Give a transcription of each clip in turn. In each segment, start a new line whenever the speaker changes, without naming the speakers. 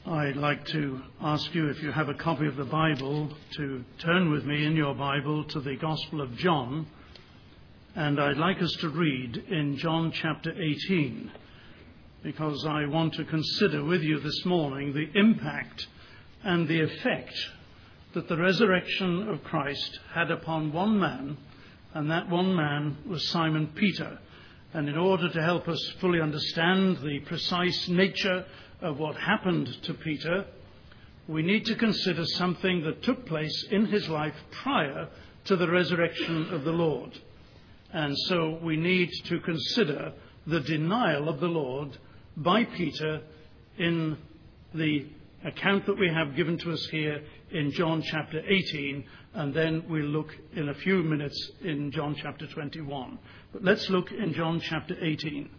I'd like to ask you, if you have a copy of the Bible, to turn with me in your Bible to the Gospel of John. And I'd like us to read in John chapter 18, because I want to consider with you this morning the impact and the effect that the resurrection of Christ had upon one man, and that one man was Simon Peter. And in order to help us fully understand the precise nature of what happened to Peter, we need to consider something that took place in his life prior to the resurrection of the Lord. And so we need to consider the denial of the Lord by Peter in the account that we have given to us here in John chapter 18, and then we'll look in a few minutes in John chapter 21. But let's look in John chapter 18.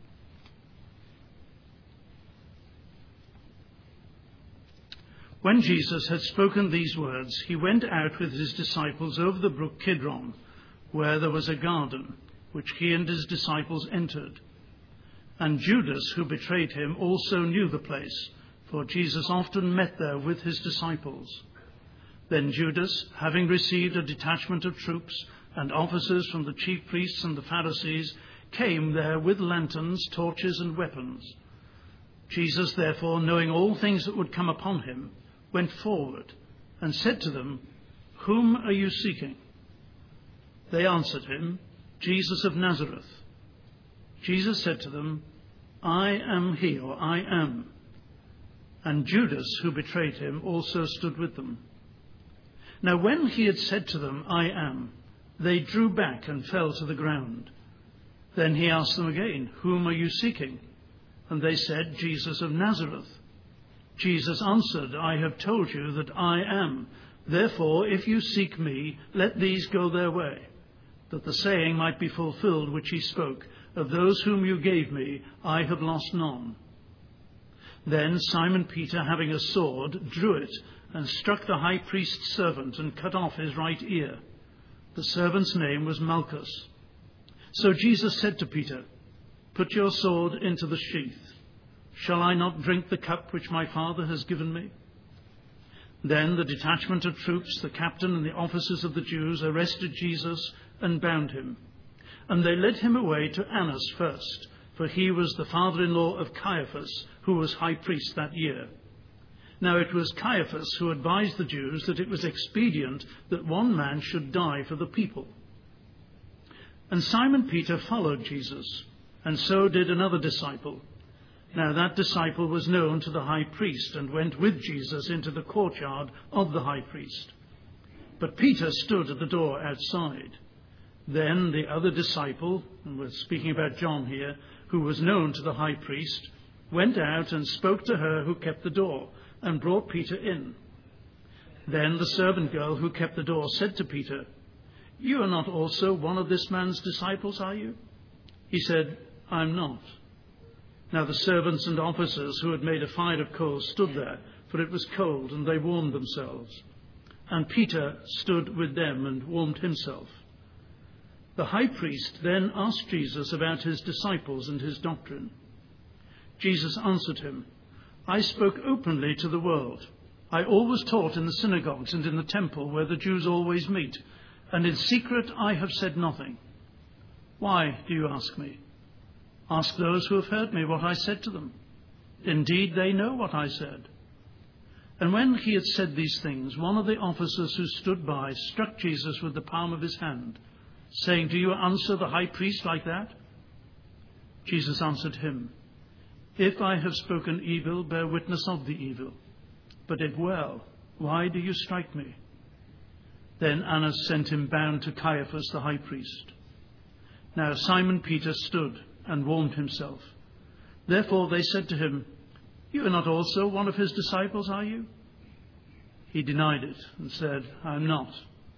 When Jesus had spoken these words, he went out with his disciples over the brook Kidron, where there was a garden, which he and his disciples entered. And Judas, who betrayed him, also knew the place, for Jesus often met there with his disciples. Then Judas, having received a detachment of troops and officers from the chief priests and the Pharisees, came there with lanterns, torches, and weapons. Jesus, therefore, knowing all things that would come upon him, went forward and said to them, "Whom are you seeking?" They answered him, "Jesus of Nazareth." Jesus said to them, "I am he," or "I am." And Judas, who betrayed him, also stood with them. Now when he had said to them, "I am," they drew back and fell to the ground. Then he asked them again, "Whom are you seeking?" And they said, "Jesus of Nazareth." Jesus answered, "I have told you that I am. Therefore, if you seek me, let these go their way, that the saying might be fulfilled which he spoke, of those whom you gave me, I have lost none." Then Simon Peter, having a sword, drew it and struck the high priest's servant and cut off his right ear. The servant's name was Malchus. So Jesus said to Peter, "Put your sword into the sheath. Shall I not drink the cup which my Father has given me?" Then the detachment of troops, the captain and the officers of the Jews, arrested Jesus and bound him. And they led him away to Annas first, for he was the father-in-law of Caiaphas, who was high priest that year. Now it was Caiaphas who advised the Jews that it was expedient that one man should die for the people. And Simon Peter followed Jesus, and so did another disciple. Now that disciple was known to the high priest, and went with Jesus into the courtyard of the high priest. But Peter stood at the door outside. Then the other disciple, and we're speaking about John here, who was known to the high priest, went out and spoke to her who kept the door, and brought Peter in. Then the servant girl who kept the door said to Peter, "You are not also one of this man's disciples, are you?" He said, "I'm not." Now the servants and officers who had made a fire of coals stood there, for it was cold, and they warmed themselves. And Peter stood with them and warmed himself. The high priest then asked Jesus about his disciples and his doctrine. Jesus answered him, "I spoke openly to the world. I always taught in the synagogues and in the temple where the Jews always meet, and in secret I have said nothing. Why do you ask me? Ask those who have heard me what I said to them. Indeed, they know what I said." And when he had said these things, one of the officers who stood by struck Jesus with the palm of his hand, saying, "Do you answer the high priest like that?" Jesus answered him, "If I have spoken evil, bear witness of the evil. But if well, why do you strike me?" Then Annas sent him bound to Caiaphas the high priest. Now Simon Peter stood and warmed himself. Therefore they said to him, "You are not also one of his disciples, are you?" He denied it and said, "I am not."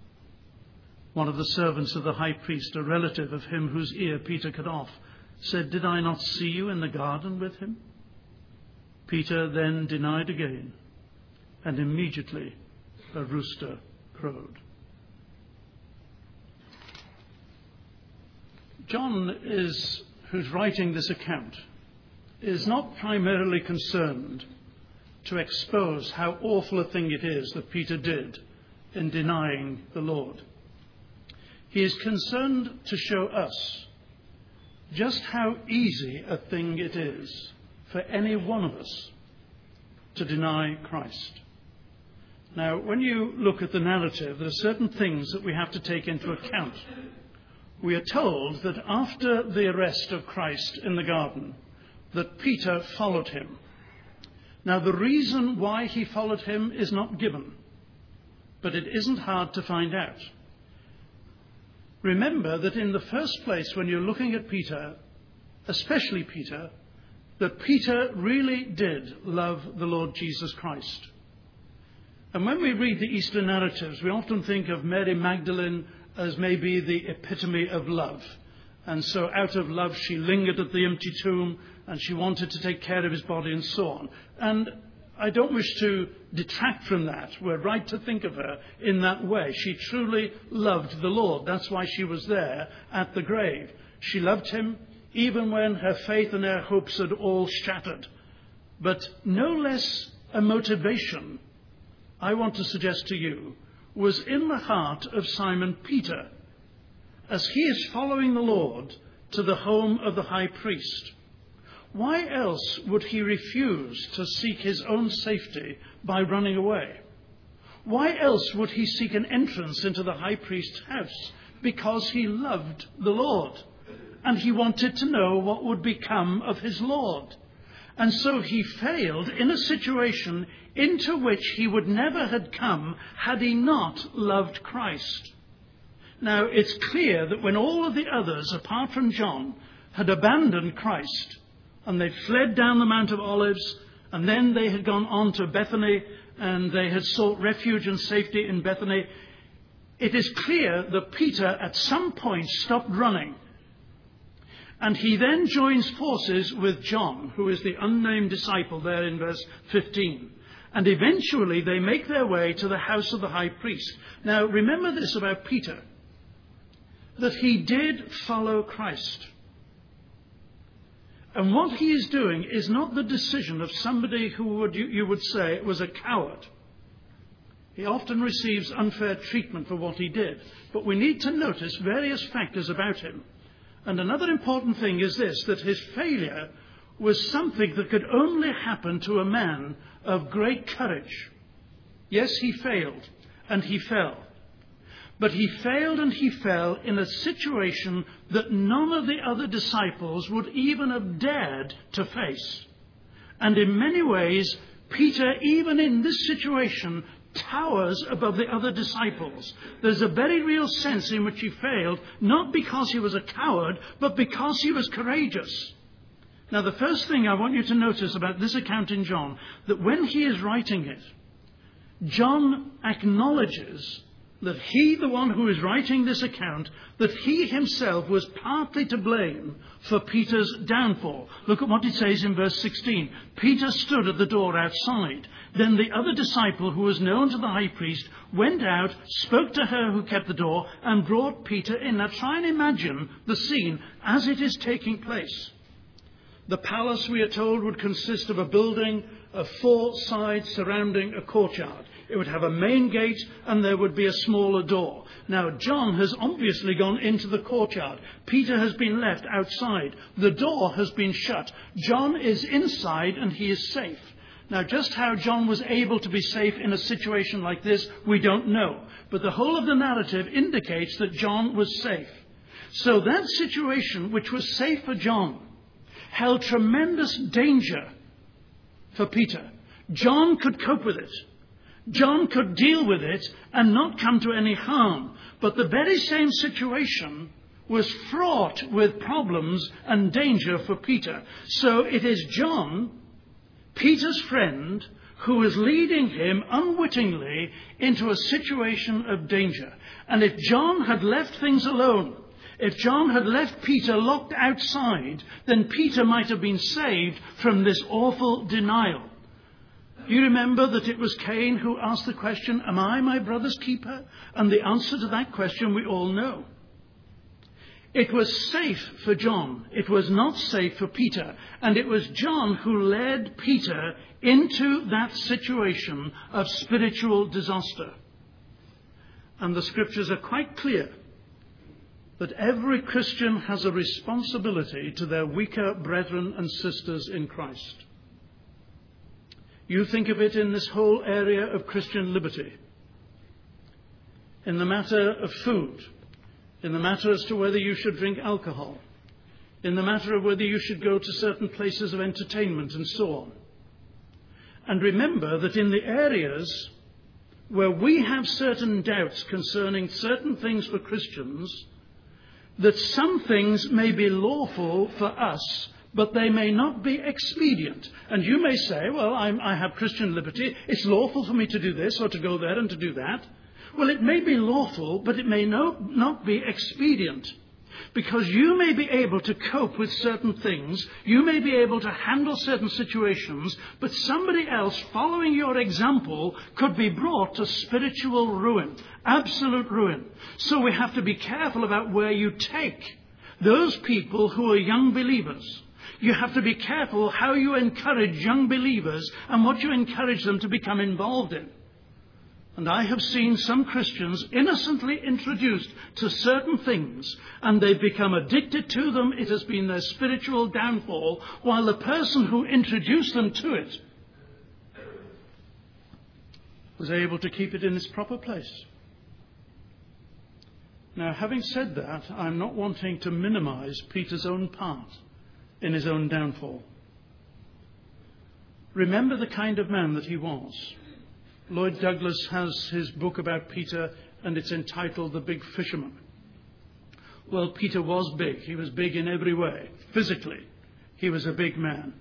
One of the servants of the high priest, a relative of him whose ear Peter cut off, said, "Did I not see you in the garden with him?" Peter then denied again, and immediately a rooster crowed. John, who's writing this account, is not primarily concerned to expose how awful a thing it is that Peter did in denying the Lord. He is concerned to show us just how easy a thing it is for any one of us to deny Christ. Now, when you look at the narrative, there are certain things that we have to take into account. We are told that after the arrest of Christ in the garden, that Peter followed him. Now, the reason why he followed him is not given, but it isn't hard to find out. Remember that in the first place, when you're looking at Peter, especially Peter, that Peter really did love the Lord Jesus Christ. And when we read the Easter narratives, we often think of Mary Magdalene as maybe the epitome of love. And so out of love, she lingered at the empty tomb and she wanted to take care of his body and so on. And I don't wish to detract from that. We're right to think of her in that way. She truly loved the Lord. That's why she was there at the grave. She loved him even when her faith and her hopes had all shattered. But no less a motivation, I want to suggest to you, was in the heart of Simon Peter as he is following the Lord to the home of the high priest. Why else would he refuse to seek his own safety by running away? Why else would he seek an entrance into the high priest's house? Because he loved the Lord and he wanted to know what would become of his Lord. And so he failed in a situation into which he would never have come had he not loved Christ. Now, it's clear that when all of the others, apart from John, had abandoned Christ, and they fled down the Mount of Olives, and then they had gone on to Bethany, and they had sought refuge and safety in Bethany, it is clear that Peter at some point stopped running. And he then joins forces with John, who is the unnamed disciple there in verse 15. And eventually they make their way to the house of the high priest. Now, remember this about Peter, that he did follow Christ. And what he is doing is not the decision of somebody who you would say was a coward. He often receives unfair treatment for what he did. But we need to notice various factors about him. And another important thing is this, that his failure was something that could only happen to a man of great courage. Yes, he failed and he fell. But he failed and he fell in a situation that none of the other disciples would even have dared to face. And in many ways, Peter, even in this situation, towers above the other disciples. There's a very real sense in which he failed, not because he was a coward, but because he was courageous. Now, the first thing I want you to notice about this account in John, that when he is writing it, John acknowledges that he, the one who is writing this account, that he himself was partly to blame for Peter's downfall. Look at what it says in verse 16. Peter stood at the door outside. Then the other disciple, who was known to the high priest, went out, spoke to her who kept the door, and brought Peter in. Now try and imagine the scene as it is taking place. The palace, we are told, would consist of a building of 4 sides surrounding a courtyard. It would have a main gate and there would be a smaller door. Now, John has obviously gone into the courtyard. Peter has been left outside. The door has been shut. John is inside and he is safe. Now, just how John was able to be safe in a situation like this, we don't know. But the whole of the narrative indicates that John was safe. So that situation, which was safe for John, held tremendous danger for Peter. John could cope with it. John could deal with it and not come to any harm. But the very same situation was fraught with problems and danger for Peter. So it is John, Peter's friend, who is leading him unwittingly into a situation of danger. And if John had left things alone, if John had left Peter locked outside, then Peter might have been saved from this awful denial. Do you remember that it was Cain who asked the question, am I my brother's keeper? And the answer to that question we all know. It was safe for John. It was not safe for Peter. And it was John who led Peter into that situation of spiritual disaster. And the scriptures are quite clear that every Christian has a responsibility to their weaker brethren and sisters in Christ. You think of it in this whole area of Christian liberty. In the matter of food, in the matter as to whether you should drink alcohol, in the matter of whether you should go to certain places of entertainment and so on. And remember that in the areas where we have certain doubts concerning certain things for Christians, that some things may be lawful for us, but they may not be expedient. And you may say, well, I have Christian liberty. It's lawful for me to do this or to go there and to do that. Well, it may be lawful, but it may not be expedient. Because you may be able to cope with certain things, you may be able to handle certain situations, but somebody else following your example could be brought to spiritual ruin, absolute ruin. So we have to be careful about where you take those people who are young believers. You have to be careful how you encourage young believers and what you encourage them to become involved in. And I have seen some Christians innocently introduced to certain things, and they've become addicted to them. It has been their spiritual downfall, while the person who introduced them to it was able to keep it in its proper place. Now, having said that, I'm not wanting to minimize Peter's own part in his own downfall. Remember the kind of man that he was. Lloyd Douglas has his book about Peter, and it's entitled The Big Fisherman. Well, Peter was big. He was big in every way. Physically, he was a big man.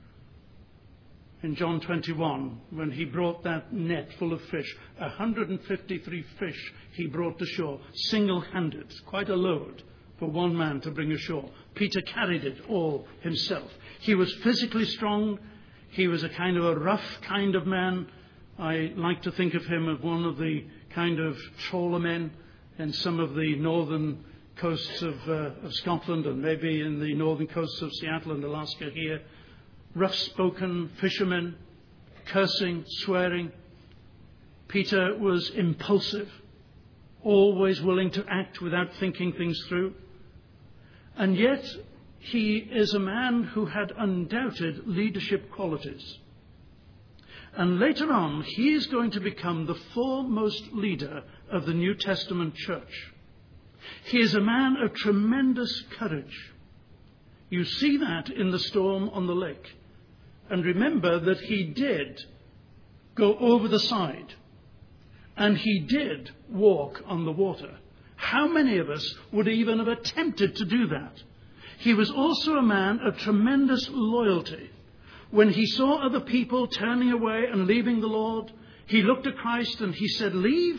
In John 21, when he brought that net full of fish, 153 fish he brought to shore, single-handed, quite a load for one man to bring ashore. Peter carried it all himself. He was physically strong. He was a kind of a rough kind of man. I like to think of him as one of the kind of trawler men in some of the northern coasts of Scotland, and maybe in the northern coasts of Seattle and Alaska here. Rough-spoken fishermen, cursing, swearing. Peter was impulsive, always willing to act without thinking things through. And yet he is a man who had undoubted leadership qualities. And later on, he is going to become the foremost leader of the New Testament church. He is a man of tremendous courage. You see that in the storm on the lake. And remember that he did go over the side. And he did walk on the water. How many of us would even have attempted to do that? He was also a man of tremendous loyalty. When he saw other people turning away and leaving the Lord, he looked at Christ and he said, "Leave?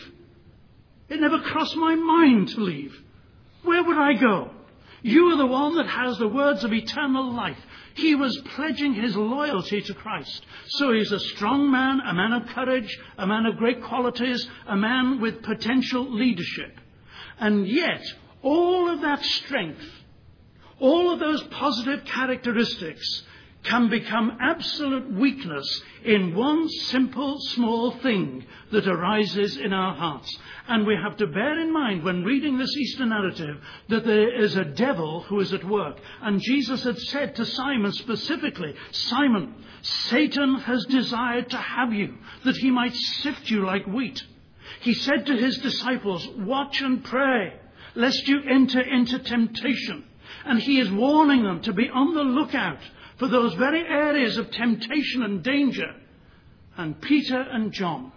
It never crossed my mind to leave. Where would I go? You are the one that has the words of eternal life." He was pledging his loyalty to Christ. So he's a strong man, a man of courage, a man of great qualities, a man with potential leadership. And yet, all of that strength, all of those positive characteristics can become absolute weakness in one simple, small thing that arises in our hearts. And we have to bear in mind when reading this Easter narrative that there is a devil who is at work. And Jesus had said to Simon specifically, "Simon, Satan has desired to have you, that he might sift you like wheat." He said to his disciples, "Watch and pray, lest you enter into temptation." And he is warning them to be on the lookout for those very areas of temptation and danger. And Peter and John,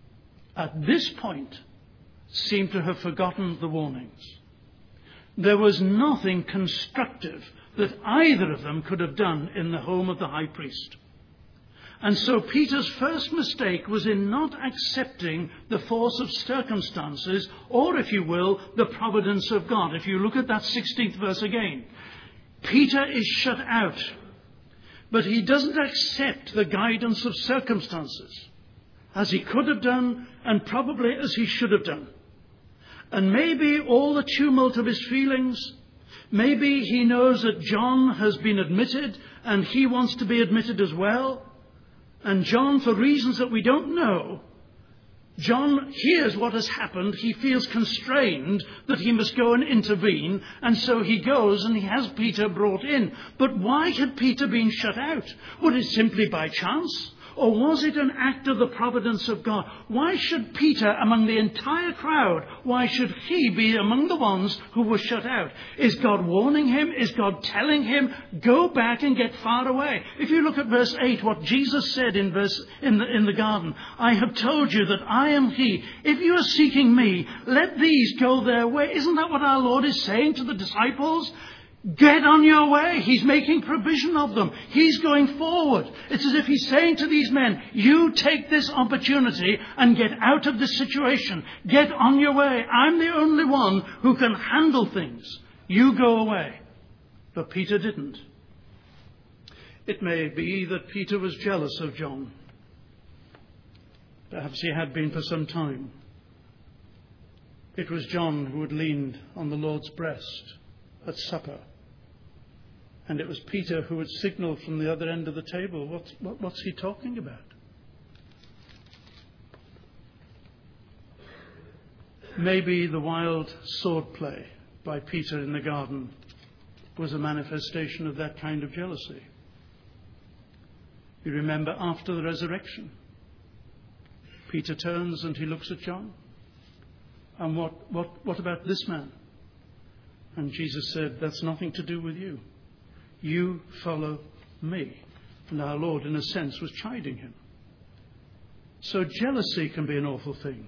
at this point, seem to have forgotten the warnings. There was nothing constructive that either of them could have done in the home of the high priest. And so Peter's first mistake was in not accepting the force of circumstances, or, if you will, the providence of God. If you look at that 16th verse again, Peter is shut out. But he doesn't accept the guidance of circumstances, as he could have done and probably as he should have done. And maybe all the tumult of his feelings, Maybe he knows that John has been admitted and he wants to be admitted as well. And John, for reasons that we don't know, John hears what has happened. He feels constrained that he must go and intervene. And so he goes and he has Peter brought in. But why had Peter been shut out? Was it simply by chance? Or was it an act of the providence of God? Why should Peter, among the entire crowd, why should he be among the ones who were shut out? Is God warning him? Is God telling him, go back and get far away? If you look at verse 8, what Jesus said in the garden, I have told you that I am he. If you are seeking me, let these go their way. Isn't that what our Lord is saying to the disciples? Get on your way. He's making provision of them. He's going forward. It's as if he's saying to these men, you take this opportunity and get out of this situation. Get on your way. I'm the only one who can handle things. You go away. But Peter didn't. It may be that Peter was jealous of John. Perhaps he had been for some time. It was John who had leaned on the Lord's breast at supper. And it was Peter who would signal from the other end of the table, what's he talking about? Maybe the wild swordplay by Peter in the garden was a manifestation of that kind of jealousy. You remember after the resurrection, Peter turns and he looks at John. And what about this man? And Jesus said, that's nothing to do with you. You follow me. And our Lord, in a sense, was chiding him. So jealousy can be an awful thing.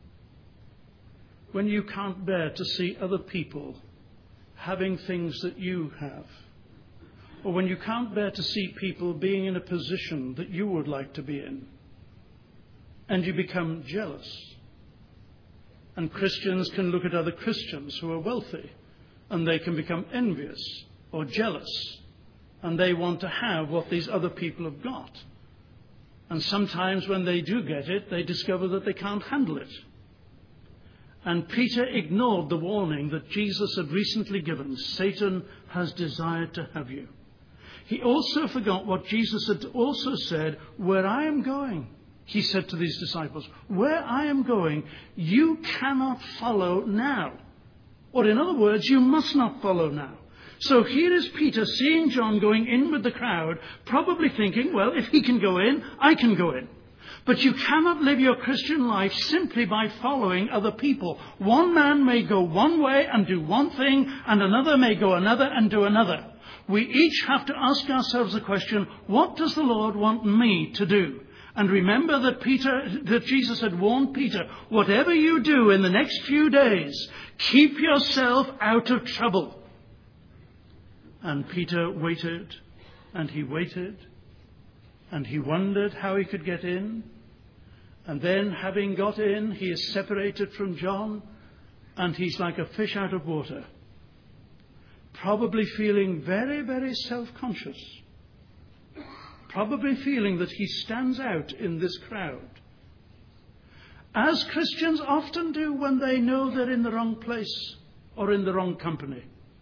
When you can't bear to see other people having things that you have, or when you can't bear to see people being in a position that you would like to be in, and you become jealous. And Christians can look at other Christians who are wealthy, and they can become envious or jealous, and they want to have what these other people have got. And sometimes when they do get it, they discover that they can't handle it. And Peter ignored the warning that Jesus had recently given. Satan has desired to have you. He also forgot what Jesus had also said, where I am going. He said to these disciples, where I am going, you cannot follow now. Or in other words, you must not follow now. So here is Peter seeing John going in with the crowd, probably thinking, well, if he can go in, I can go in. But you cannot live your Christian life simply by following other people. One man may go one way and do one thing, and another may go another and do another. We each have to ask ourselves the question, what does the Lord want me to do? And remember that Jesus had warned Peter, whatever you do in the next few days, keep yourself out of trouble. And Peter waited, and he waited, and he wondered how he could get in. And then, having got in, he is separated from John, and he's like a fish out of water, probably feeling very, very self-conscious, probably feeling that he stands out in this crowd, as Christians often do when they know they're in the wrong place or in the wrong company.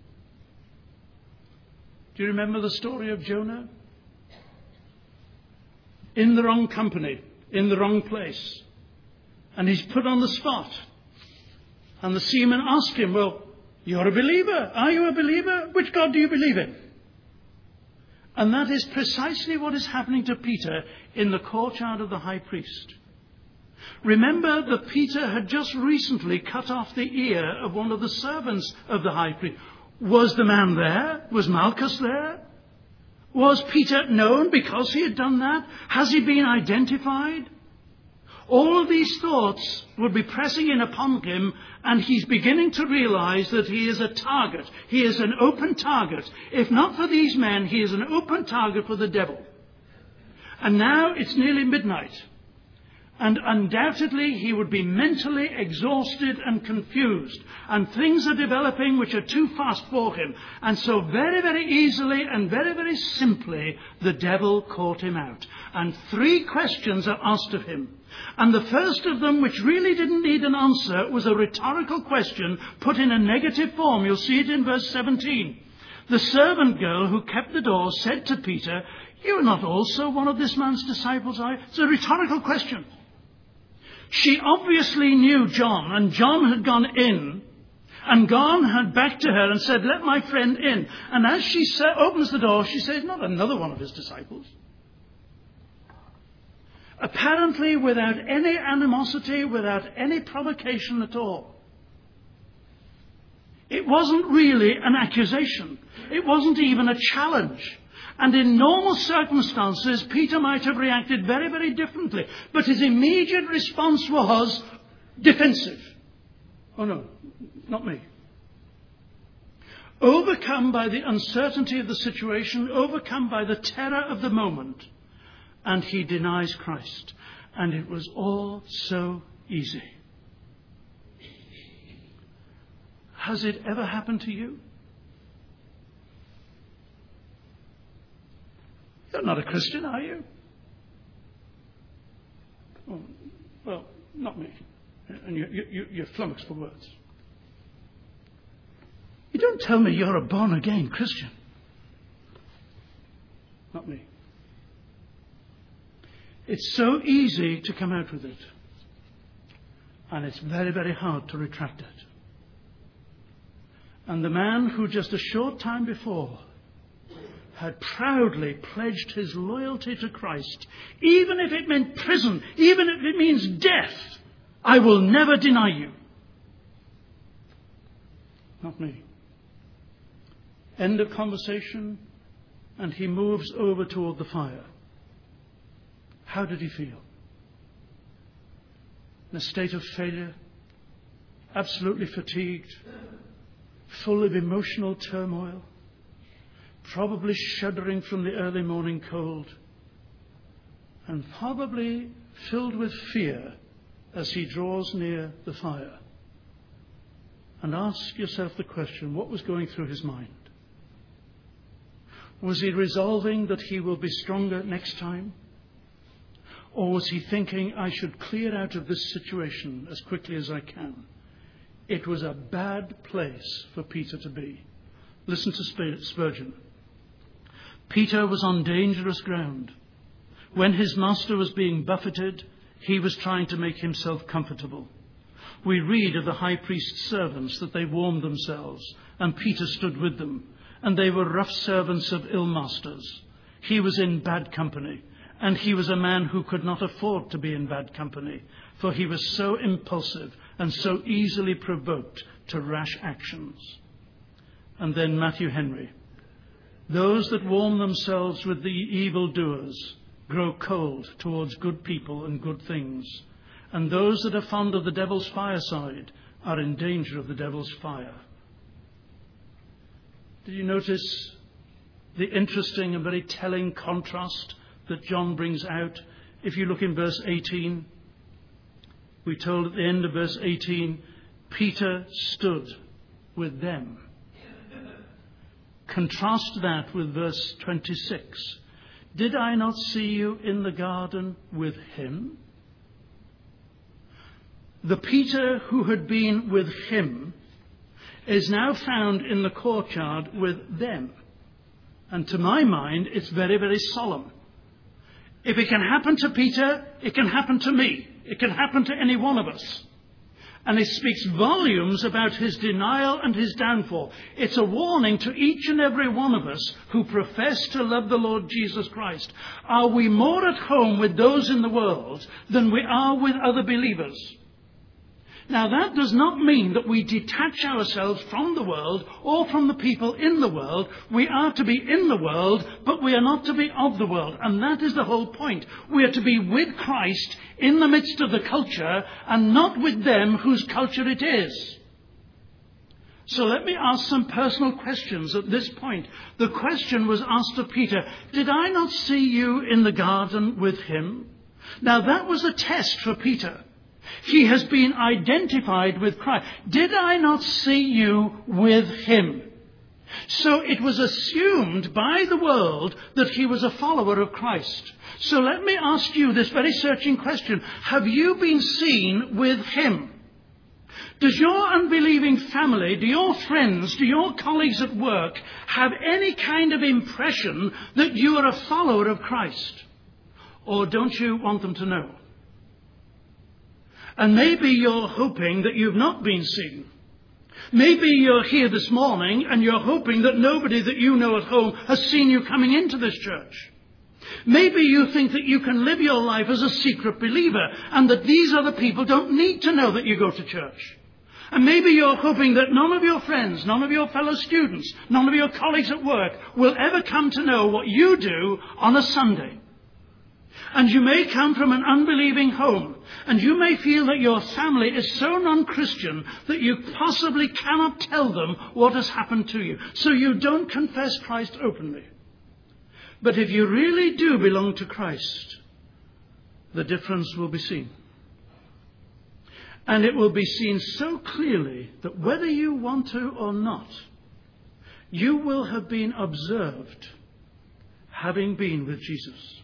Do you remember the story of Jonah? In the wrong company, in the wrong place. And he's put on the spot. And the seamen ask him, well, you're a believer. Are you a believer? Which God do you believe in? And that is precisely what is happening to Peter in the courtyard of the high priest. Remember that Peter had just recently cut off the ear of one of the servants of the high priest. Was the man there? Was Malchus there? Was Peter known because he had done that? Has he been identified? All of these thoughts would be pressing in upon him, and he's beginning to realize that he is a target. He is an open target. If not for these men, he is an open target for the devil. And now it's nearly midnight. And undoubtedly he would be mentally exhausted and confused. And things are developing which are too fast for him. And so very, very easily and very, very simply, the devil caught him out. And 3 questions are asked of him. And the first of them, which really didn't need an answer, was a rhetorical question put in a negative form. You'll see it in verse 17. The servant girl who kept the door said to Peter, "You are not also one of this man's disciples, are you?" It's a rhetorical question. She obviously knew John, and John had gone in, and gone had back to her and said, "Let my friend in." And as she opens the door, she says, "Not another one of his disciples." Apparently without any animosity, without any provocation at all. It wasn't really an accusation. It wasn't even a challenge. And in normal circumstances, Peter might have reacted very, very differently. But his immediate response was defensive. "Oh no, not me." Overcome by the uncertainty of the situation, overcome by the terror of the moment, and he denies Christ. And it was all so easy. Has it ever happened to you? You're not a Christian, are you? Oh, well, not me. And you're flummoxed for words. You don't tell me you're a born-again Christian. Not me. It's so easy to come out with it. And it's very, very hard to retract it. And the man who just a short time before had proudly pledged his loyalty to Christ, even if it meant prison, even if it means death, "I will never deny you." Not me. End of conversation, and he moves over toward the fire. How did he feel? In a state of failure, absolutely fatigued, full of emotional turmoil, probably shuddering from the early morning cold, and probably filled with fear as he draws near the fire. And ask yourself the question, what was going through his mind? Was he resolving that he will be stronger next time? Or was he thinking, "I should clear out of this situation as quickly as I can"? It was a bad place for Peter to be. Listen to Spurgeon. Peter was on dangerous ground. When his master was being buffeted, he was trying to make himself comfortable. We read of the high priest's servants that they warmed themselves, and Peter stood with them, and they were rough servants of ill masters. He was in bad company, and he was a man who could not afford to be in bad company, for he was so impulsive and so easily provoked to rash actions. And then Matthew Henry. Those that warm themselves with the evildoers grow cold towards good people and good things. And those that are fond of the devil's fireside are in danger of the devil's fire. Did you notice the interesting and very telling contrast that John brings out? If you look in verse 18, we're told at the end of verse 18, Peter stood with them. Contrast that with verse 26. Did I not see you in the garden with him? The Peter who had been with him is now found in the courtyard with them. And to my mind, it's very, very solemn. If it can happen to Peter, it can happen to me. It can happen to any one of us. And it speaks volumes about his denial and his downfall. It's a warning to each and every one of us who profess to love the Lord Jesus Christ. Are we more at home with those in the world than we are with other believers? Now, that does not mean that we detach ourselves from the world or from the people in the world. We are to be in the world, but we are not to be of the world. And that is the whole point. We are to be with Christ in the midst of the culture and not with them whose culture it is. So let me ask some personal questions at this point. The question was asked of Peter, did I not see you in the garden with him? Now that was a test for Peter. He has been identified with Christ. Did I not see you with him? So it was assumed by the world that he was a follower of Christ. So let me ask you this very searching question. Have you been seen with him? Does your unbelieving family, do your friends, do your colleagues at work have any kind of impression that you are a follower of Christ? Or don't you want them to know? And maybe you're hoping that you've not been seen. Maybe you're here this morning and you're hoping that nobody that you know at home has seen you coming into this church. Maybe you think that you can live your life as a secret believer and that these other people don't need to know that you go to church. And maybe you're hoping that none of your friends, none of your fellow students, none of your colleagues at work will ever come to know what you do on a Sunday. And you may come from an unbelieving home, and you may feel that your family is so non-Christian that you possibly cannot tell them what has happened to you. So you don't confess Christ openly. But if you really do belong to Christ, the difference will be seen. And it will be seen so clearly that whether you want to or not, you will have been observed having been with Jesus.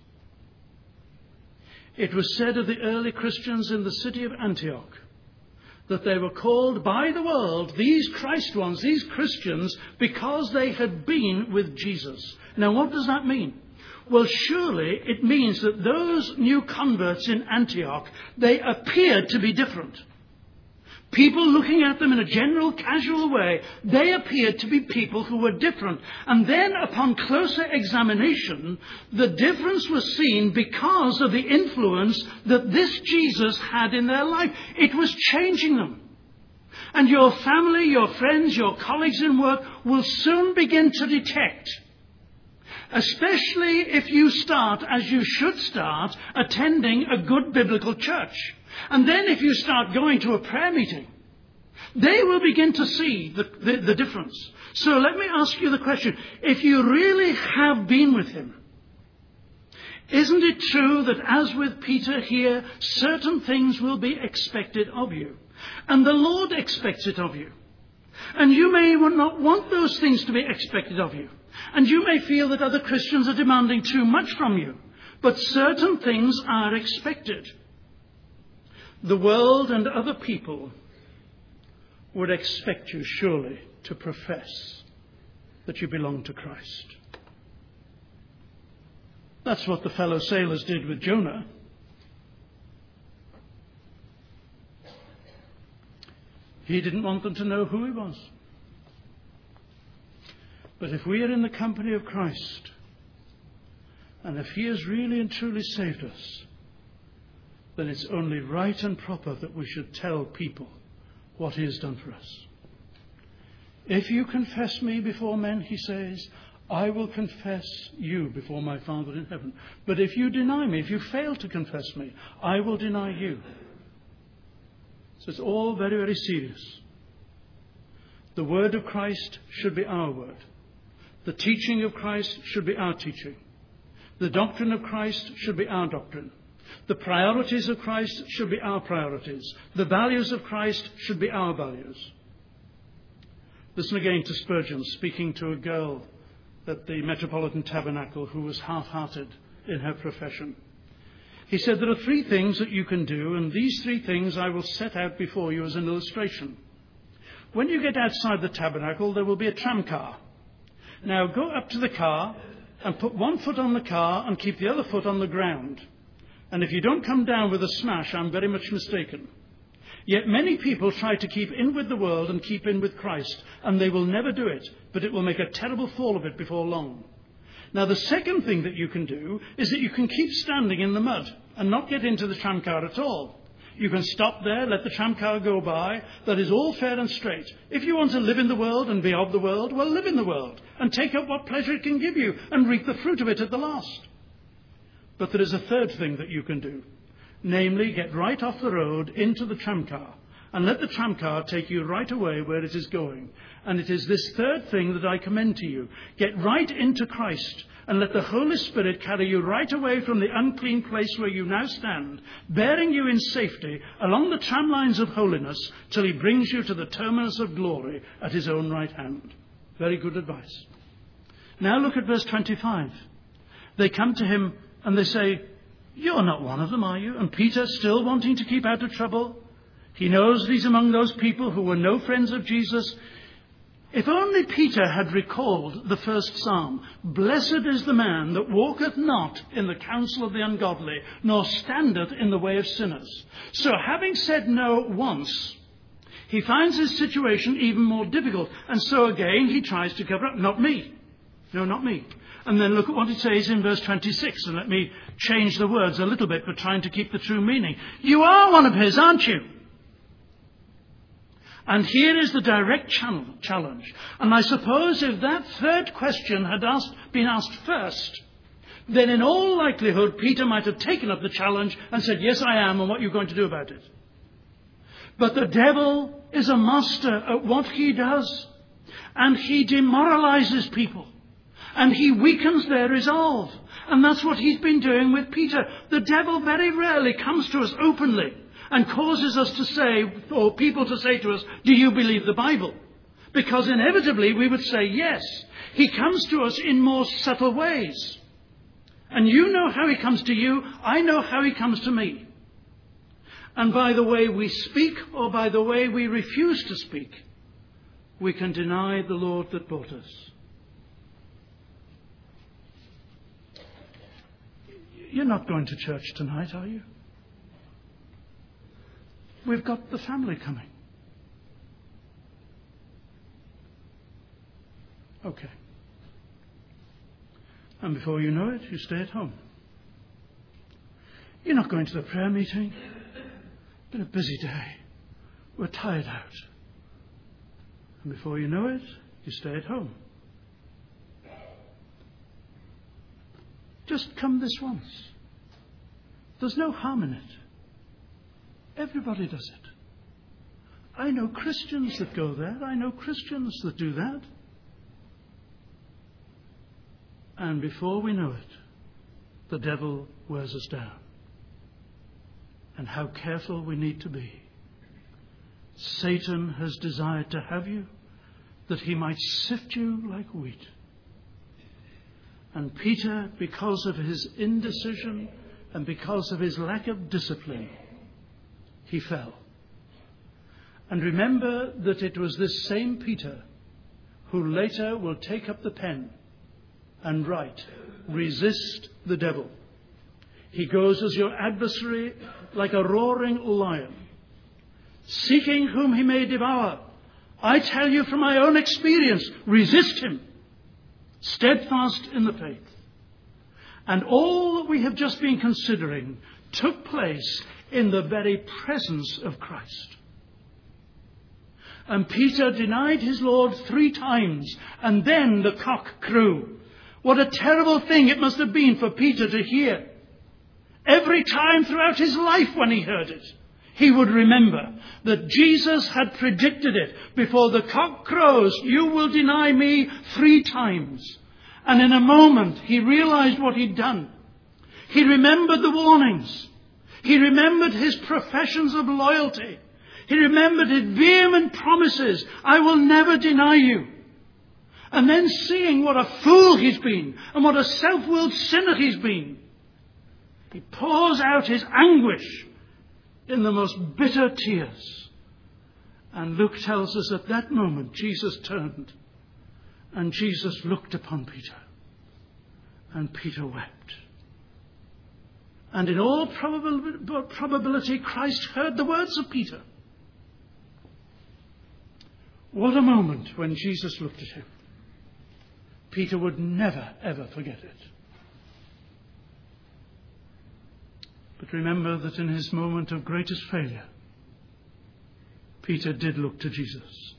It was said of the early Christians in the city of Antioch that they were called by the world, these Christ ones, these Christians, because they had been with Jesus. Now, what does that mean? Well, surely it means that those new converts in Antioch, they appeared to be different. People looking at them in a general, casual way, they appeared to be people who were different. And then upon closer examination, the difference was seen because of the influence that this Jesus had in their life. It was changing them. And your family, your friends, your colleagues in work will soon begin to detect, especially if you start, as you should start, attending a good biblical church. And then if you start going to a prayer meeting, they will begin to see the difference. So let me ask you the question. If you really have been with him, isn't it true that as with Peter here, certain things will be expected of you? And the Lord expects it of you. And you may not want those things to be expected of you. And you may feel that other Christians are demanding too much from you. But certain things are expected. The world and other people would expect you surely to profess that you belong to Christ. That's what the fellow sailors did with Jonah. He didn't want them to know who he was. But if we are in the company of Christ, and if he has really and truly saved us, then it's only right and proper that we should tell people what he has done for us. If you confess me before men, he says, I will confess you before my Father in heaven. But if you deny me, if you fail to confess me, I will deny you. So it's all very, very serious. The word of Christ should be our word. The teaching of Christ should be our teaching. The doctrine of Christ should be our doctrine. The priorities of Christ should be our priorities. The values of Christ should be our values. Listen again to Spurgeon speaking to a girl at the Metropolitan Tabernacle who was half-hearted in her profession. He said, there are three things that you can do, and these three things I will set out before you as an illustration. When you get outside the tabernacle, there will be a tram car. Now go up to the car and put one foot on the car and keep the other foot on the ground. And if you don't come down with a smash, I'm very much mistaken. Yet many people try to keep in with the world and keep in with Christ, and they will never do it, but it will make a terrible fall of it before long. Now, the second thing that you can do is that you can keep standing in the mud and not get into the tram car at all. You can stop there, let the tram car go by. That is all fair and straight. If you want to live in the world and be of the world, well, live in the world and take up what pleasure it can give you and reap the fruit of it at the last. But there is a third thing that you can do. Namely, get right off the road into the tram car and let the tramcar take you right away where it is going. And it is this third thing that I commend to you. Get right into Christ, and let the Holy Spirit carry you right away from the unclean place where you now stand, bearing you in safety along the tram lines of holiness till he brings you to the terminus of glory at his own right hand. Very good advice. Now look at verse 25. They come to him and they say, "You're not one of them, are you?" And Peter, still wanting to keep out of trouble, he knows he's among those people who were no friends of Jesus. If only Peter had recalled the first psalm, "Blessed is the man that walketh not in the counsel of the ungodly, nor standeth in the way of sinners." So having said no once, he finds his situation even more difficult. And so again he tries to cover up. Not me. No, not me. And then look at what it says in verse 26. And let me change the words a little bit, but trying to keep the true meaning. You are one of his, aren't you? And here is the direct challenge. And I suppose if that third question had been asked first, then in all likelihood Peter might have taken up the challenge and said, "Yes, I am, and what are you going to do about it?" But the devil is a master at what he does. And he demoralizes people. And he weakens their resolve. And that's what he's been doing with Peter. The devil very rarely comes to us openly and causes us to say, or people to say to us, "Do you believe the Bible?" Because inevitably we would say yes. He comes to us in more subtle ways. And you know how he comes to you. I know how he comes to me. And by the way we speak, or by the way we refuse to speak, we can deny the Lord that bought us. You're not going to church tonight, are you? We've got the family coming. Okay. And before you know it, you stay at home. You're not going to the prayer meeting. It's been a busy day. We're tired out. And before you know it, you stay at home. Just come this once. There's no harm in it. Everybody does it. I know Christians that go there. I know Christians that do that. And before we know it, the devil wears us down. And how careful we need to be. Satan has desired to have you, that he might sift you like wheat. And Peter, because of his indecision and because of his lack of discipline, he fell. And remember that it was this same Peter who later will take up the pen and write, "Resist the devil. He goes as your adversary like a roaring lion, seeking whom he may devour. I tell you from my own experience, resist him, steadfast in the faith." And all that we have just been considering took place in the very presence of Christ. And Peter denied his Lord 3 times, and then the cock crew. What a terrible thing it must have been for Peter to hear. Every time throughout his life when he heard it, he would remember that Jesus had predicted it. Before the cock crows, you will deny me 3 times. And in a moment, he realized what he'd done. He remembered the warnings. He remembered his professions of loyalty. He remembered his vehement promises, "I will never deny you." And then seeing what a fool he's been and what a self-willed sinner he's been, he pours out his anguish in the most bitter tears. And Luke tells us at that moment Jesus turned and Jesus looked upon Peter. And Peter wept. And in all probability, Christ heard the words of Peter. What a moment when Jesus looked at him. Peter would never, ever forget it. But remember that in his moment of greatest failure, Peter did look to Jesus.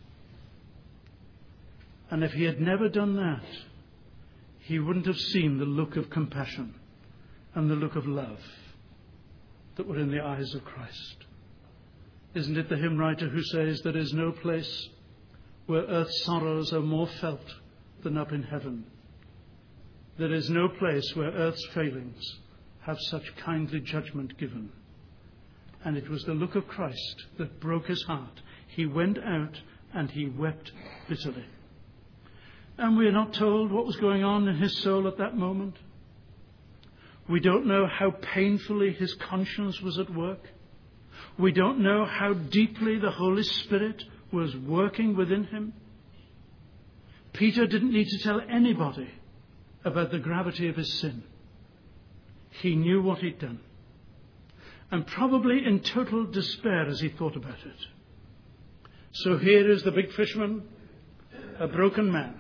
And if he had never done that, he wouldn't have seen the look of compassion and the look of love that were in the eyes of Christ. Isn't it the hymn writer who says, there is no place where earth's sorrows are more felt than up in heaven? There is no place where earth's failings have such kindly judgment given. And it was the look of Christ that broke his heart. He went out and he wept bitterly. And we are not told what was going on in his soul at that moment. We don't know how painfully his conscience was at work. We don't know how deeply the Holy Spirit was working within him. Peter didn't need to tell anybody about the gravity of his sin. He knew what he'd done. And probably in total despair as he thought about it. So here is the big fisherman, a broken man.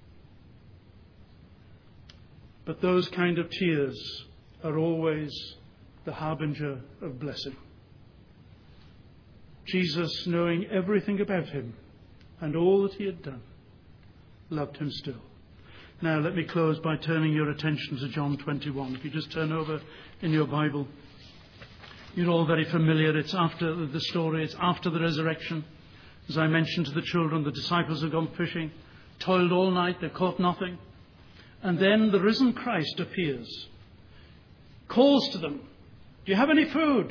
But those kind of tears are always the harbinger of blessing. Jesus, knowing everything about him and all that he had done, loved him still. Now let me close by turning your attention to John 21. If you just turn over in your Bible. You're all very familiar. It's after the story. It's after the resurrection. As I mentioned to the children, the disciples have gone fishing, toiled all night, they caught nothing. And then the risen Christ appears, calls to them, do you have any food?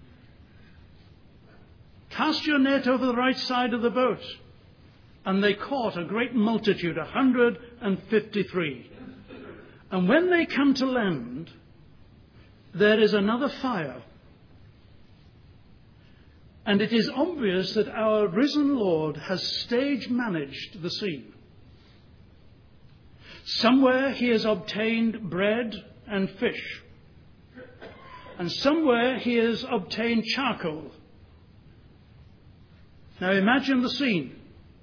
Cast your net over the right side of the boat. And they caught a great multitude, 153. And when they come to land, there is another fire. And it is obvious that our risen Lord has stage managed the scene. Somewhere he has obtained bread and fish. And somewhere he has obtained charcoal. Now imagine the scene.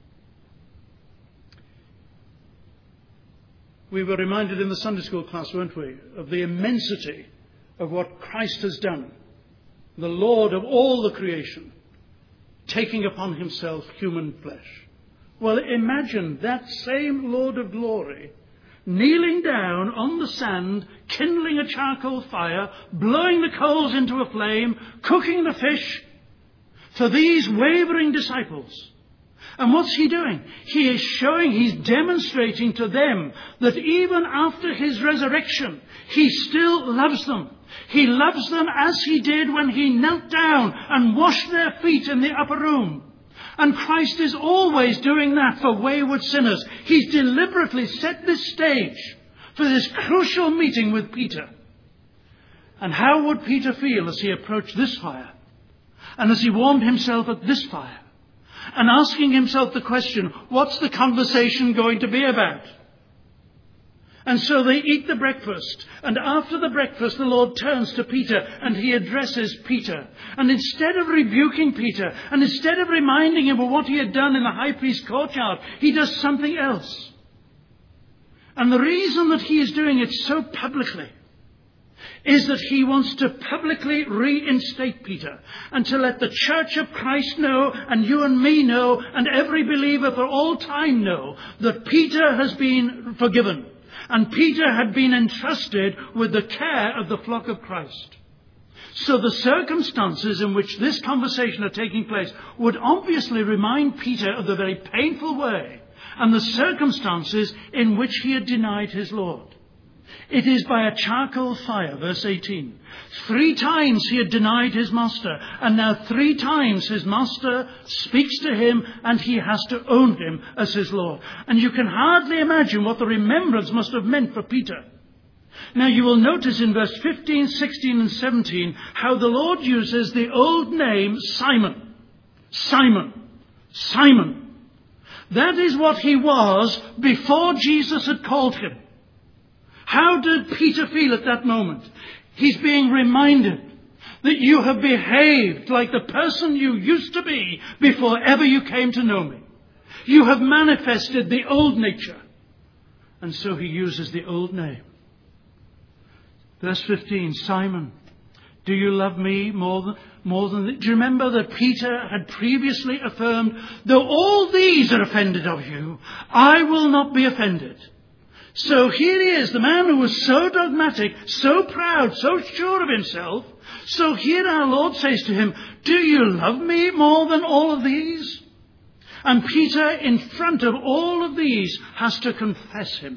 We were reminded in the Sunday school class, weren't we, of the immensity of what Christ has done. The Lord of all the creation, taking upon himself human flesh. Well, imagine that same Lord of glory kneeling down on the sand, kindling a charcoal fire, blowing the coals into a flame, cooking the fish for these wavering disciples. And what's he doing? He is showing, he's demonstrating to them that even after his resurrection, he still loves them. He loves them as he did when he knelt down and washed their feet in the upper room. And Christ is always doing that for wayward sinners. He's deliberately set this stage for this crucial meeting with Peter. And how would Peter feel as he approached this fire? And as he warmed himself at this fire? And asking himself the question, what's the conversation going to be about? And so they eat the breakfast. And after the breakfast, the Lord turns to Peter and he addresses Peter. And instead of rebuking Peter, and instead of reminding him of what he had done in the high priest's courtyard, he does something else. And the reason that he is doing it so publicly is that he wants to publicly reinstate Peter and to let the church of Christ know, and you and me know, and every believer for all time know, that Peter has been forgiven. And Peter had been entrusted with the care of the flock of Christ. So the circumstances in which this conversation are taking place would obviously remind Peter of the very painful way and the circumstances in which he had denied his Lord. It is by a charcoal fire, verse 18. 3 times he had denied his master, and now 3 times his master speaks to him and he has to own him as his Lord. And you can hardly imagine what the remembrance must have meant for Peter. Now you will notice in verse 15, 16 and 17 how the Lord uses the old name Simon. Simon. Simon. That is what he was before Jesus had called him. How did Peter feel at that moment? He's being reminded that you have behaved like the person you used to be before ever you came to know me. You have manifested the old nature. And so he uses the old name. Verse 15, Simon, do you love me more than... Do you remember that Peter had previously affirmed, though all these are offended of you, I will not be offended. So here he is, the man who was so dogmatic, so proud, so sure of himself. So here our Lord says to him, do you love me more than all of these? And Peter, in front of all of these, has to confess him.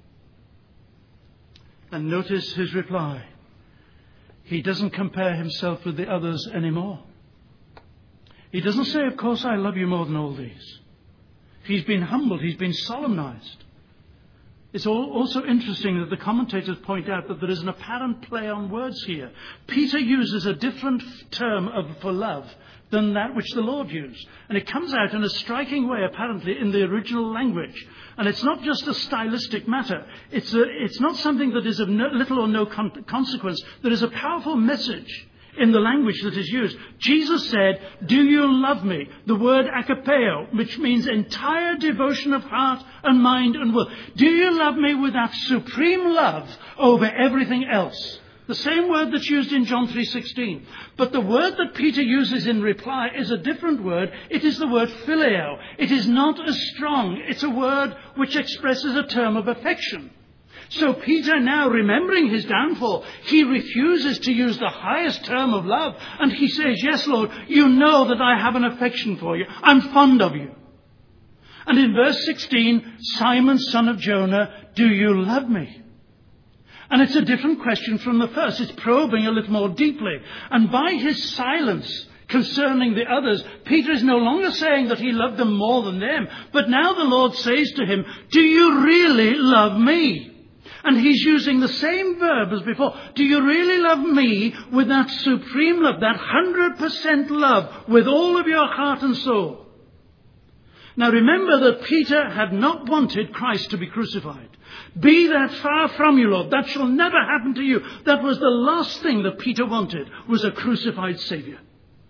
And notice his reply. He doesn't compare himself with the others anymore. He doesn't say, of course I love you more than all these. He's been humbled, he's been solemnized. It's also interesting that the commentators point out that there is an apparent play on words here. Peter uses a different term for love than that which the Lord used. And it comes out in a striking way, apparently, in the original language. And it's not just a stylistic matter. It's not something that is of little or no consequence. There is a powerful message in the language that is used. Jesus said, do you love me? The word agapeo, which means entire devotion of heart and mind and will. Do you love me with that supreme love over everything else? The same word that's used in John 3:16. But the word that Peter uses in reply is a different word. It is the word phileo. It is not as strong. It's a word which expresses a term of affection. So Peter, now remembering his downfall, he refuses to use the highest term of love. And he says, yes, Lord, you know that I have an affection for you. I'm fond of you. And in verse 16, Simon, son of Jonah, do you love me? And it's a different question from the first. It's probing a little more deeply. And by his silence concerning the others, Peter is no longer saying that he loved them more than them. But now the Lord says to him, do you really love me? And he's using the same verb as before. Do you really love me with that supreme love, that 100% love with all of your heart and soul? Now remember that Peter had not wanted Christ to be crucified. Be that far from you, Lord. That shall never happen to you. That was the last thing that Peter wanted, was a crucified Saviour.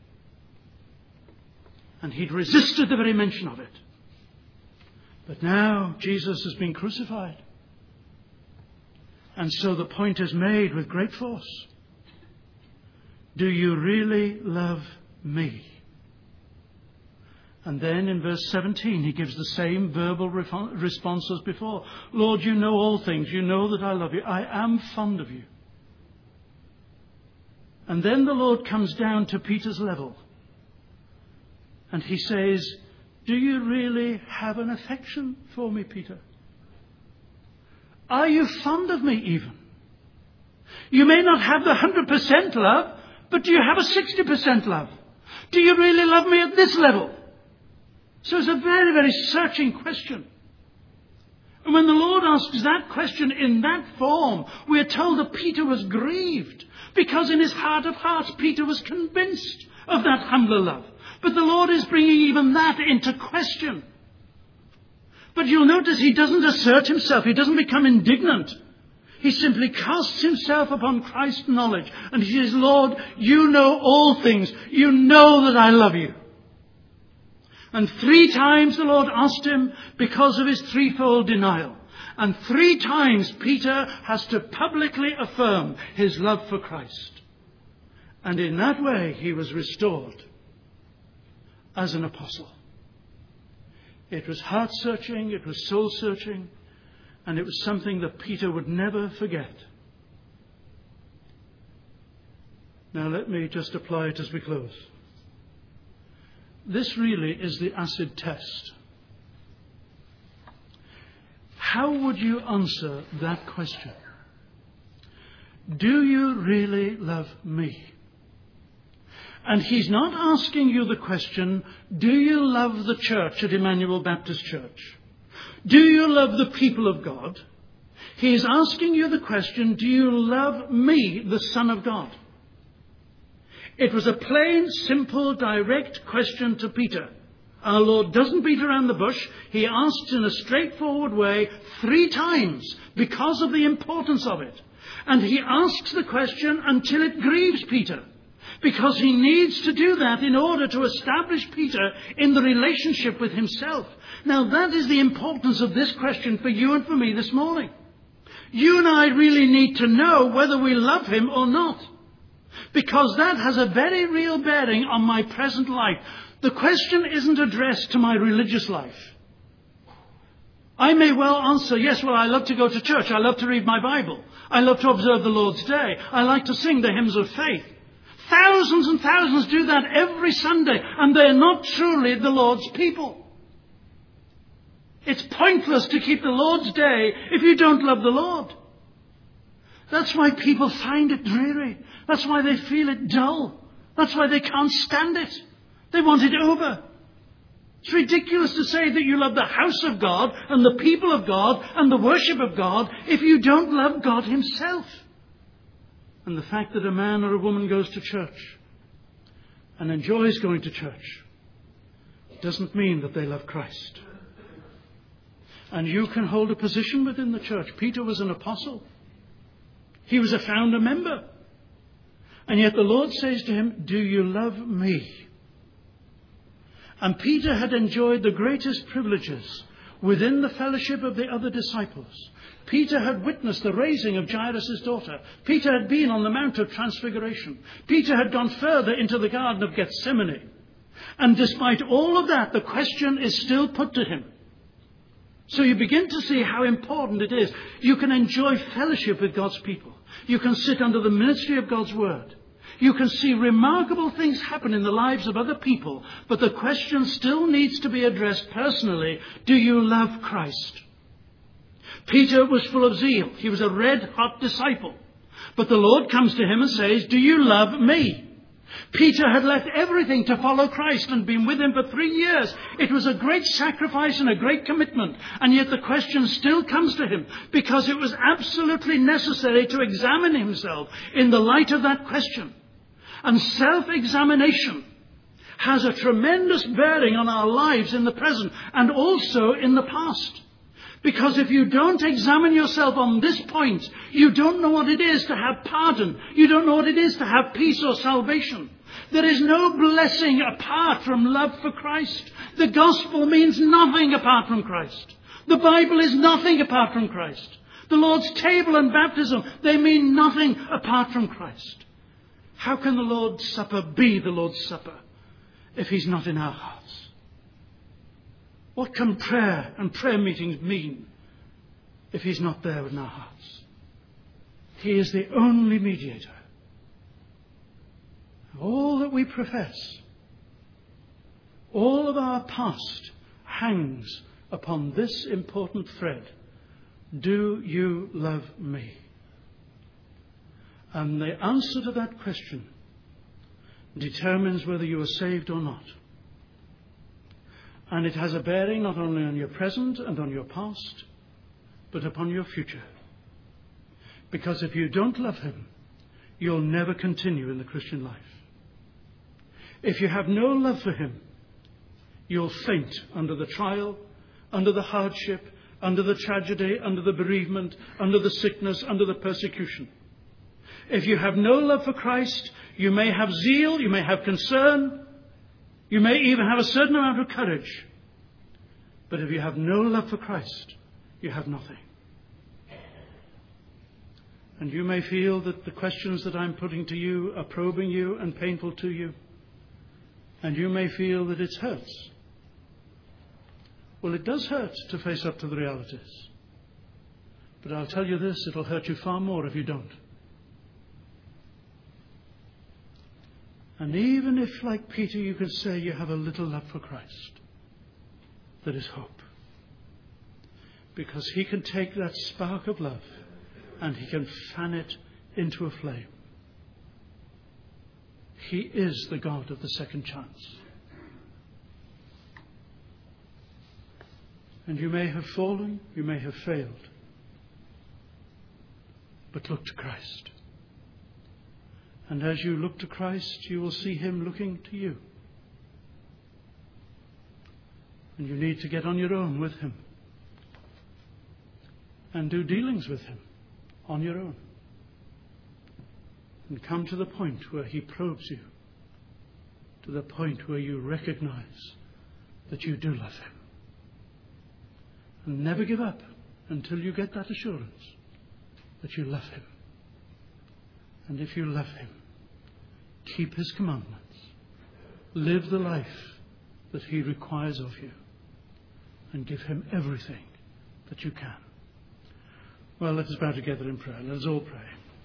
And he'd resisted the very mention of it. But now Jesus has been crucified. And so the point is made with great force. Do you really love me? And then in verse 17 he gives the same verbal response as before. Lord, you know all things. You know that I love you. I am fond of you. And then the Lord comes down to Peter's level. And he says, do you really have an affection for me, Peter? Are you fond of me even? You may not have the 100% love, but do you have a 60% love? Do you really love me at this level? So it's a very, very searching question. And when the Lord asks that question in that form, we are told that Peter was grieved, because in his heart of hearts, Peter was convinced of that humbler love. But the Lord is bringing even that into question. But you'll notice he doesn't assert himself. He doesn't become indignant. He simply casts himself upon Christ's knowledge. And he says, Lord, you know all things. You know that I love you. And 3 times the Lord asked him because of his threefold denial. And 3 times Peter has to publicly affirm his love for Christ. And in that way he was restored as an apostle. It was heart-searching, it was soul-searching, and it was something that Peter would never forget. Now let me just apply it as we close. This really is the acid test. How would you answer that question? Do you really love me? And he's not asking you the question, do you love the church at Emmanuel Baptist Church? Do you love the people of God? He is asking you the question, do you love me, the Son of God? It was a plain, simple, direct question to Peter. Our Lord doesn't beat around the bush. He asks in a straightforward way 3 times because of the importance of it. And he asks the question until it grieves Peter. Because he needs to do that in order to establish Peter in the relationship with himself. Now that is the importance of this question for you and for me this morning. You and I really need to know whether we love him or not. Because that has a very real bearing on my present life. The question isn't addressed to my religious life. I may well answer, yes, well, I love to go to church. I love to read my Bible. I love to observe the Lord's Day. I like to sing the hymns of faith. Thousands and thousands do that every Sunday, and they're not truly the Lord's people. It's pointless to keep the Lord's Day if you don't love the Lord. That's why people find it dreary. That's why they feel it dull. That's why they can't stand it. They want it over. It's ridiculous to say that you love the house of God and the people of God and the worship of God if you don't love God himself. And the fact that a man or a woman goes to church and enjoys going to church doesn't mean that they love Christ. And you can hold a position within the church. Peter was an apostle. He was a founder member. And yet the Lord says to him, do you love me? And Peter had enjoyed the greatest privileges within the fellowship of the other disciples. Peter had witnessed the raising of Jairus' daughter. Peter had been on the Mount of Transfiguration. Peter had gone further into the Garden of Gethsemane. And despite all of that, the question is still put to him. So you begin to see how important it is. You can enjoy fellowship with God's people. You can sit under the ministry of God's word. You can see remarkable things happen in the lives of other people. But the question still needs to be addressed personally. Do you love Christ? Peter was full of zeal. He was a red-hot disciple. But the Lord comes to him and says, do you love me? Peter had left everything to follow Christ and been with him for 3 years. It was a great sacrifice and a great commitment. And yet the question still comes to him because it was absolutely necessary to examine himself in the light of that question. And self-examination has a tremendous bearing on our lives in the present and also in the past. Because if you don't examine yourself on this point, you don't know what it is to have pardon. You don't know what it is to have peace or salvation. There is no blessing apart from love for Christ. The gospel means nothing apart from Christ. The Bible is nothing apart from Christ. The Lord's table and baptism, they mean nothing apart from Christ. How can the Lord's Supper be the Lord's Supper if he's not in our hearts? What can prayer and prayer meetings mean if he's not there in our hearts? He is the only mediator. All that we profess, all of our past hangs upon this important thread. Do you love me? And the answer to that question determines whether you are saved or not. And it has a bearing not only on your present and on your past, but upon your future. Because if you don't love him, you'll never continue in the Christian life. If you have no love for him, you'll faint under the trial, under the hardship, under the tragedy, under the bereavement, under the sickness, under the persecution. If you have no love for Christ, you may have zeal, you may have concern, you may even have a certain amount of courage. But if you have no love for Christ, you have nothing. And you may feel that the questions that I'm putting to you are probing you and painful to you. And you may feel that it hurts. Well, it does hurt to face up to the realities. But I'll tell you this, it'll hurt you far more if you don't. And even if, like Peter, you can say you have a little love for Christ, there is hope. Because he can take that spark of love and he can fan it into a flame. He is the God of the second chance. And you may have fallen, you may have failed, but look to Christ. And as you look to Christ, you will see him looking to you. And you need to get on your own with him and do dealings with him on your own. And come to the point where he probes you, to the point where you recognize that you do love him. And never give up until you get that assurance that you love him. And if you love him, keep his commandments. Live the life that he requires of you. And give him everything that you can. Well, let us bow together in prayer. Let us all pray.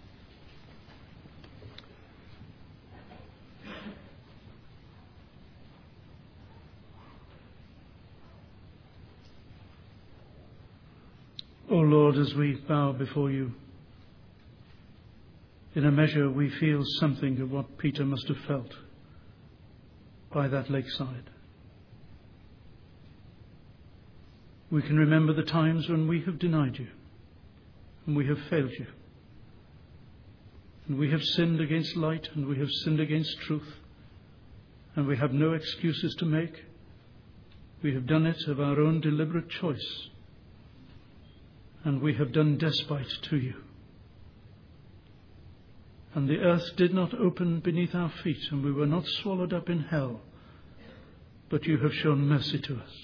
O Lord, as we bow before you, in a measure we feel something of what Peter must have felt by that lakeside. We can remember the times when we have denied you, and we have failed you, and we have sinned against light, and we have sinned against truth, and we have no excuses to make. We have done it of our own deliberate choice, and we have done despite to you. And the earth did not open beneath our feet, and we were not swallowed up in hell, but you have shown mercy to us.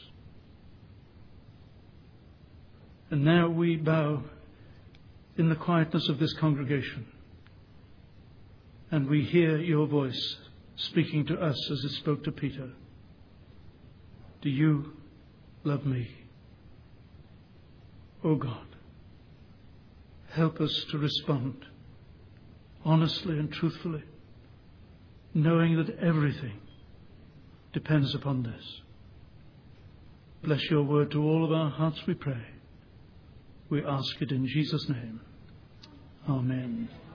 And now we bow in the quietness of this congregation, and we hear your voice speaking to us as it spoke to Peter. Do you love me? O God, help us to respond honestly and truthfully, knowing that everything depends upon this. Bless your word to all of our hearts, we pray. We ask it in Jesus' name. Amen.